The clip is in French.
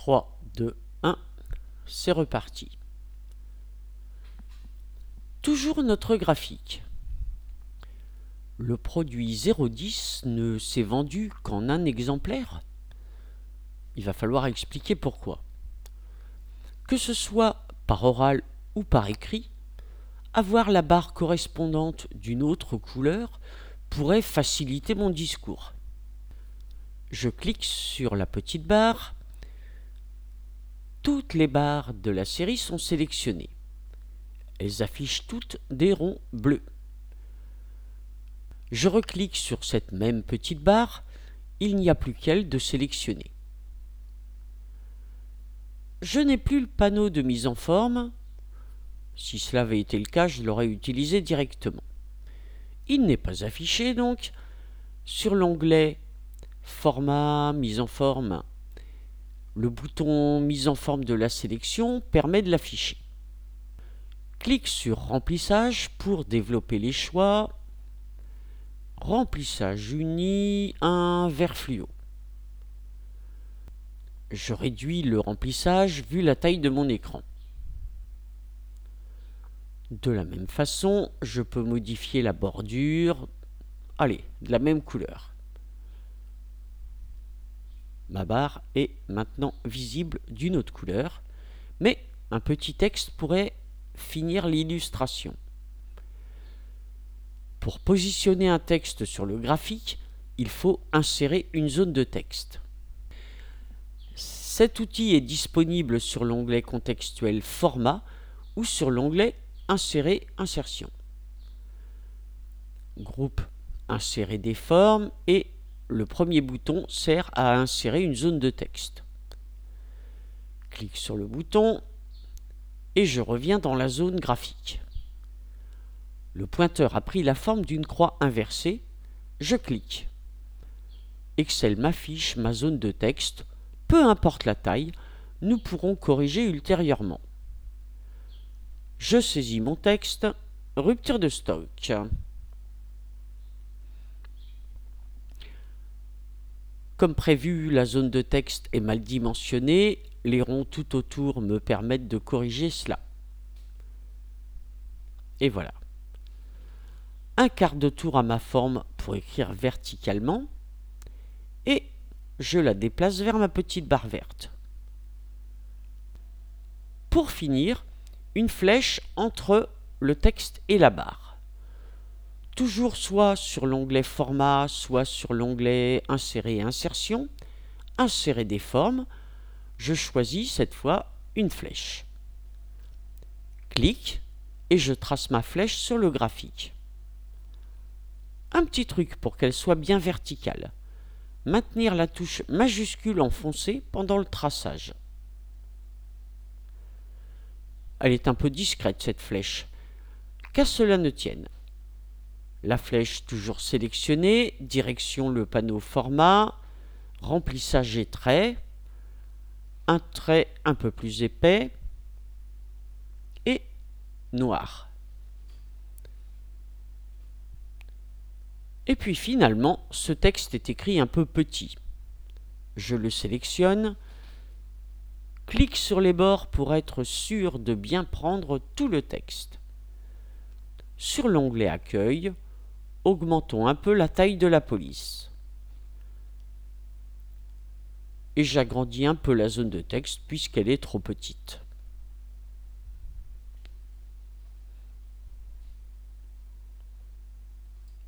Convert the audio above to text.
3, 2, 1, c'est reparti. Toujours notre graphique. Le produit 0,10 ne s'est vendu qu'en un exemplaire. Il va falloir expliquer pourquoi. Que ce soit par oral ou par écrit, avoir la barre correspondante d'une autre couleur pourrait faciliter mon discours. Je clique sur la petite barre. Toutes les barres de la série sont sélectionnées. Elles affichent toutes des ronds bleus. Je reclique sur cette même petite barre, il n'y a plus qu'elle de sélectionner. Je n'ai plus le panneau de mise en forme. Si cela avait été le cas, je l'aurais utilisé directement. Il n'est pas affiché donc. Sur l'onglet Format, mise en forme, le bouton mise en forme de la sélection permet de l'afficher. Clique sur Remplissage pour développer les choix. Remplissage uni, un vert fluo. Je réduis le remplissage vu la taille de mon écran. De la même façon, je peux modifier la bordure. Allez, de la même couleur. Ma barre est maintenant visible d'une autre couleur, mais un petit texte pourrait finir l'illustration. Pour positionner un texte sur le graphique, il faut insérer une zone de texte. Cet outil est disponible sur l'onglet contextuel Format ou sur l'onglet Insérer insertion. Groupe Insérer des formes et le premier bouton sert à insérer une zone de texte. Clique sur le bouton et je reviens dans la zone graphique. Le pointeur a pris la forme d'une croix inversée. Je clique. Excel m'affiche ma zone de texte. Peu importe la taille, nous pourrons corriger ultérieurement. Je saisis mon texte. Rupture de stock. Comme prévu, la zone de texte est mal dimensionnée. Les ronds tout autour me permettent de corriger cela. Et voilà. Un quart de tour à ma forme pour écrire verticalement. Et je la déplace vers ma petite barre verte. Pour finir, une flèche entre le texte et la barre. Toujours soit sur l'onglet Format, soit sur l'onglet Insérer et insertion, Insérer des formes, je choisis cette fois une flèche. Clique et je trace ma flèche sur le graphique. Un petit truc pour qu'elle soit bien verticale. Maintenir la touche majuscule enfoncée pendant le traçage. Elle est un peu discrète cette flèche, qu'à cela ne tienne. La flèche toujours sélectionnée, direction le panneau Format, remplissage et trait, un trait un peu plus épais et noir. Et puis finalement, ce texte est écrit un peu petit. Je le sélectionne, clique sur les bords pour être sûr de bien prendre tout le texte. Sur l'onglet Accueil, augmentons un peu la taille de la police. Et j'agrandis un peu la zone de texte puisqu'elle est trop petite.